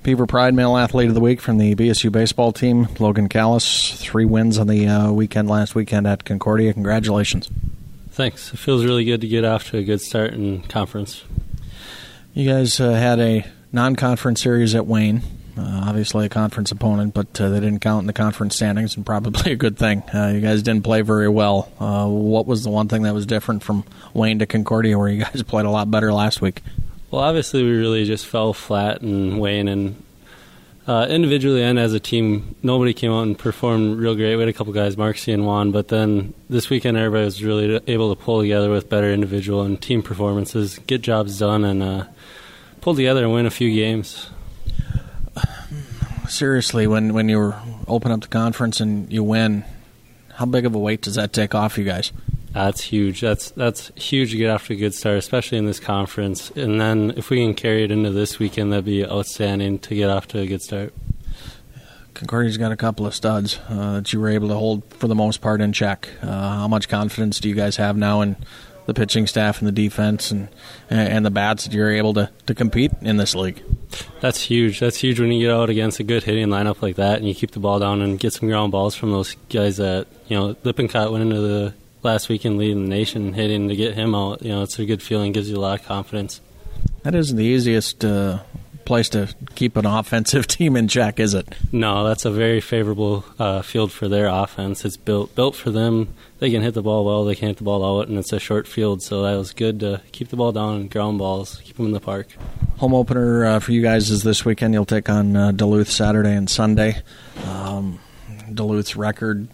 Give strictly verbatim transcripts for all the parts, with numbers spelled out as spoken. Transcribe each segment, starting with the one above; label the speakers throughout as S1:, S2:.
S1: Beaver Pride Male Athlete of the Week from the B S U baseball team, Logan Callis. Three wins on the uh, weekend last weekend at Concordia. Congratulations.
S2: Thanks. It feels really good to get off to a good start in conference.
S1: You guys uh, had a non-conference series at Wayne. Uh, obviously a conference opponent, but uh, they didn't count in the conference standings, and probably a good thing. Uh, you guys didn't play very well. Uh, what was the one thing that was different from Wayne to Concordia, where you guys played a lot better last week?
S2: Well, obviously we really just fell flat in Wayne, and uh, individually and as a team, nobody came out and performed real great. We had a couple guys, Marksy and Juan, but then this weekend everybody was really able to pull together with better individual and team performances, get jobs done, and uh, pull together and win a few games.
S1: Seriously, when, when you open up the conference and you win, how big of a weight does that take off you guys?
S2: That's huge. That's that's huge to get off to a good start, especially in this conference. And then if we can carry it into this weekend, that'd be outstanding to get off to a good start.
S1: Concordia's got a couple of studs uh, that you were able to hold for the most part in check. Uh, how much confidence do you guys have now in the pitching staff and the defense and and the bats that you're able to, to compete in this league?
S2: That's huge. That's huge when you get out against a good hitting lineup like that and you keep the ball down and get some ground balls from those guys that, you know, Lippincott went into the last weekend leading the nation hitting. To get him out, you know, it's a good feeling, gives you a lot of confidence.
S1: That isn't the easiest uh, place to keep an offensive team in check, is it?
S2: No, that's a very favorable uh, field for their offense. It's built built for them. They can hit the ball well, they can hit the ball out, and it's a short field, so that was good to keep the ball down and ground balls, keep them in the park.
S1: Home opener uh, for you guys is this weekend. You'll take on uh, Duluth Saturday and Sunday. Um, Duluth's record,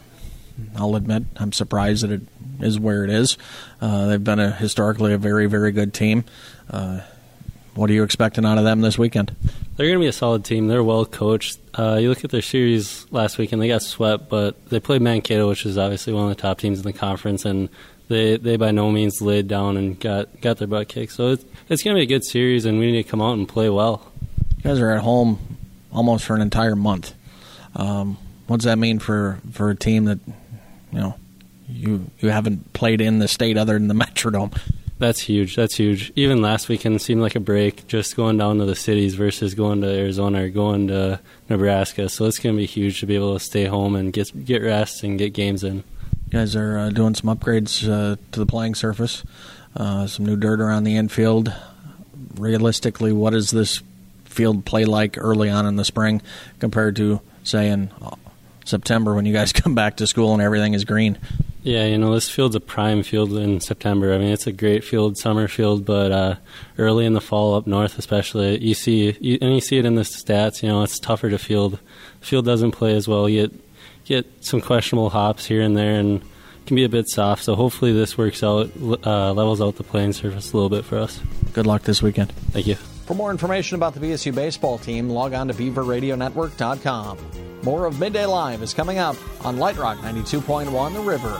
S1: I'll admit, I'm surprised that it is where it is. Uh, they've been a, historically a very, very good team. Uh, what are you expecting out of them this weekend?
S2: They're going to be a solid team. They're well coached. Uh, you look at their series last weekend, they got swept, but they played Mankato, which is obviously one of the top teams in the conference, and they they by no means laid down and got, got their butt kicked. So it's, it's going to be a good series, and we need to come out and play well.
S1: You guys are at home almost for an entire month. Um, what does that mean for, for a team that, you know, you you haven't played in the state other than the Metrodome?
S2: That's huge. That's huge. Even last weekend seemed like a break, just going down to the cities versus going to Arizona or going to Nebraska. So it's going to be huge to be able to stay home and get get rest and get games in.
S1: You guys are uh, doing some upgrades uh, to the playing surface, uh, some new dirt around the infield. Realistically, what does this field play like early on in the spring compared to, say, in September when you guys come back to school and everything is green?
S2: Yeah, you know, this field's a prime field in September. I mean, it's a great field, summer field, but uh, early in the fall up north especially, you see, you, and you see it in the stats, you know, it's tougher to field. The field doesn't play as well. You get, get some questionable hops here and there and can be a bit soft, so hopefully this works out, uh, levels out the playing surface a little bit for us.
S1: Good luck this weekend.
S2: Thank you.
S1: For more information about the B S U baseball team, log on to beaver radio network dot com. More of Midday Live is coming up on Light Rock ninety-two point one The River.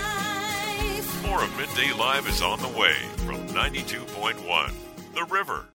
S3: More of Midday Live is on the way from ninety-two point one The River.